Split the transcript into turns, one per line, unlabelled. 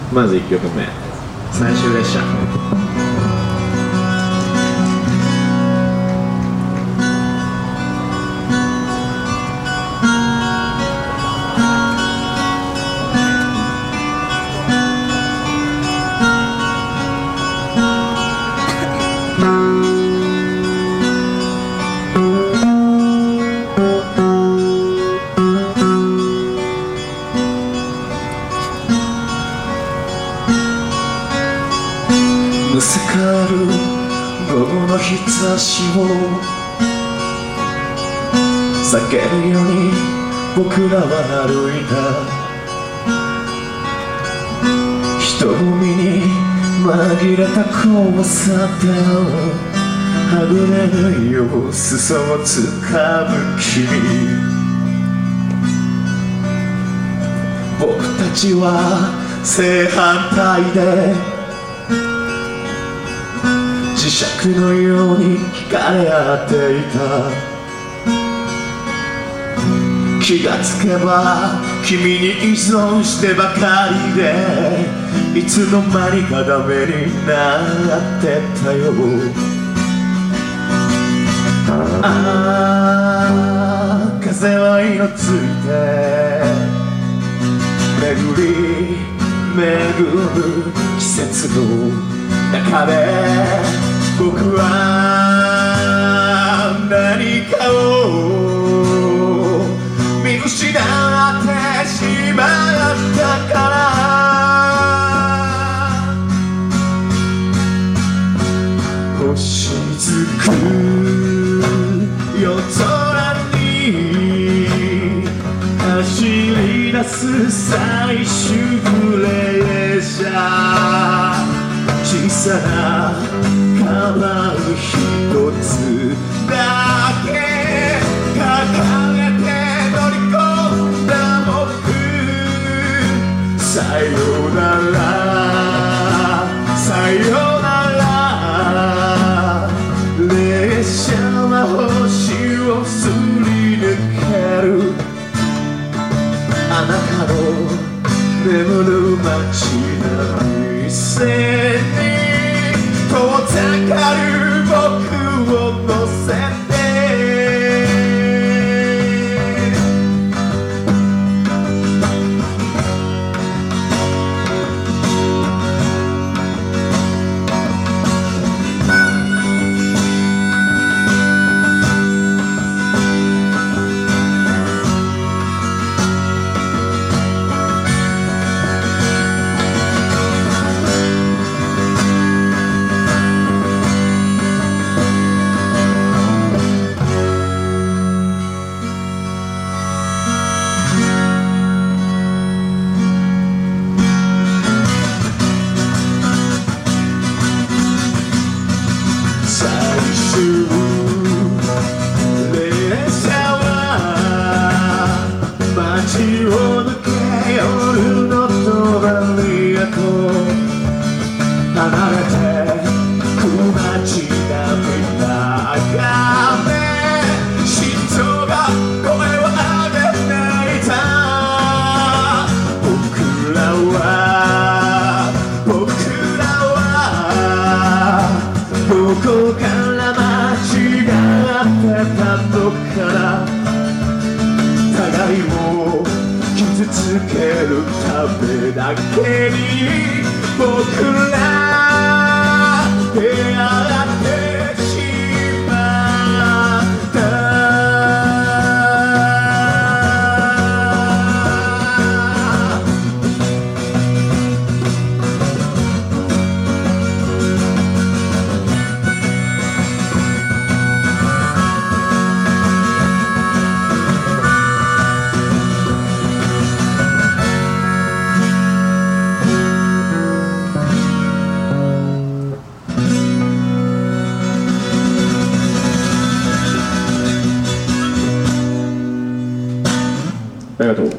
まず1曲目、最終列車。
むせかる午後の日差しを避けるように僕らは歩いた。人混みに紛れた交差点をはぐれるよう裾をつかむ君。僕たちは正反対で磁石のように惹かれ合っていた。気がつけば君に依存してばかりでいつの間にかダメになってたよ。ああ風は色ついて巡り巡る季節の中で僕は何かを見失ってしまったから。星づく夜空に走り出す最終列車。小さなカバン一つだけ抱えて乗り込んだ僕。さよならさよなら。列車は星をすり抜ける。あなたの眠る街並み線に遠ざかる僕を乗せて。列車は街を抜け夜の隣へと離れてく街並み眺め人が声を上げていた。僕らはどこから間違ってたのかな。互いを傷つけるためだけに僕ら出会ってしまった。
ありがとう。